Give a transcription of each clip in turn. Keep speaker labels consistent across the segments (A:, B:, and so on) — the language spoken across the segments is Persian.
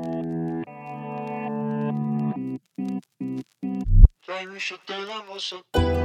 A: تنگ میشه دلم واسه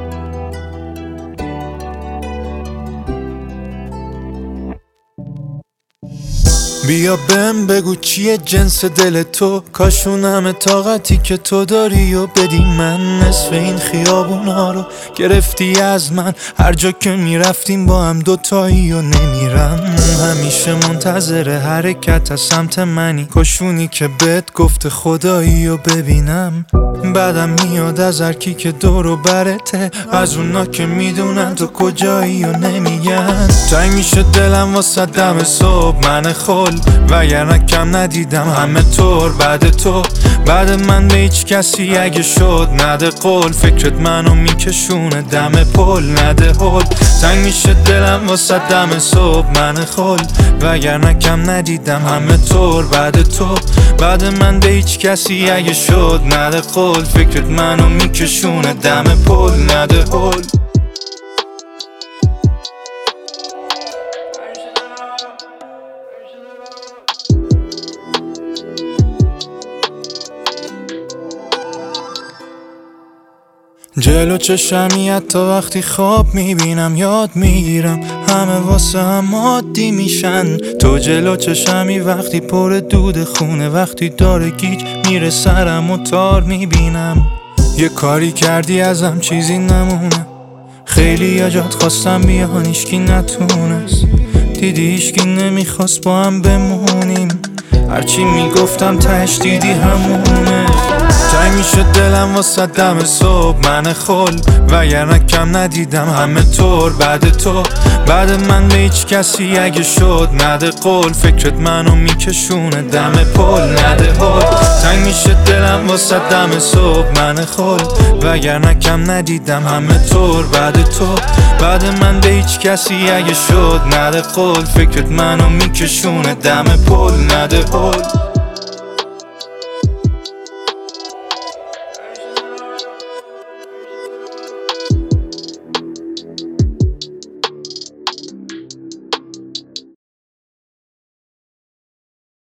A: بیا بهم بگو چیه جنس دل تو، کاشون همه طاقتی که تو داری و بدی من. نصف این خیابونا رو گرفتی از من، هر جا که میرفتیم با هم دوتایی و نمیرم. همیشه منتظر حرکت از سمت منی، کاشونی که بهت گفته خدایی و ببینم. بعدم میاد از هرکی که دور و برته، از اونا که میدونن تو کجایی و نمیگن. تنگ میشه دلم واسه دم صبح من خل، وگرنه کم ندیدم همه طور بعد تو. بعد من به هیچ کسی اگه شد نده قول، فکرت منو میکشونه دم پل نده هل. تنگ میشه دلم واسه دم صبح من خل، وگرنه کم ندیدم همه طور بعد تو. بعد من به هیچ کسی اگه شد نده قول، فکرت منو میکشونه دم پل نده هل. جلو چشمی حتی وقتی خواب میبینم یاد میگیرم، همه واسه هم عادی میشن. تو جلو چشمی وقتی پر دود خونه، وقتی داره گیج میره سرم و تار میبینم. یه کاری کردی ازم چیزی نمونه، خیلی یا جات خواستم بیان ایشکی نتونست. دیدی ایشکی نمیخواست با هم بمونیم، هرچی میگفتم تهش دیدی همونه. تنگ میشه دلم واسه دم صبح من خل، وگرنه کم ندیدم همه طور بعد تو. بعد من به هیچ کسی اگه شد نده قول، فکرت منو میکشونه دم پل نده هل. تنگ میشه دلم واسه دم صبح من خل، وگرنه کم ندیدم همه طور بعد تو. بعد من به هیچ کسی اگه شد نده قول، فکرت منو میکشونه دم پل نده هل.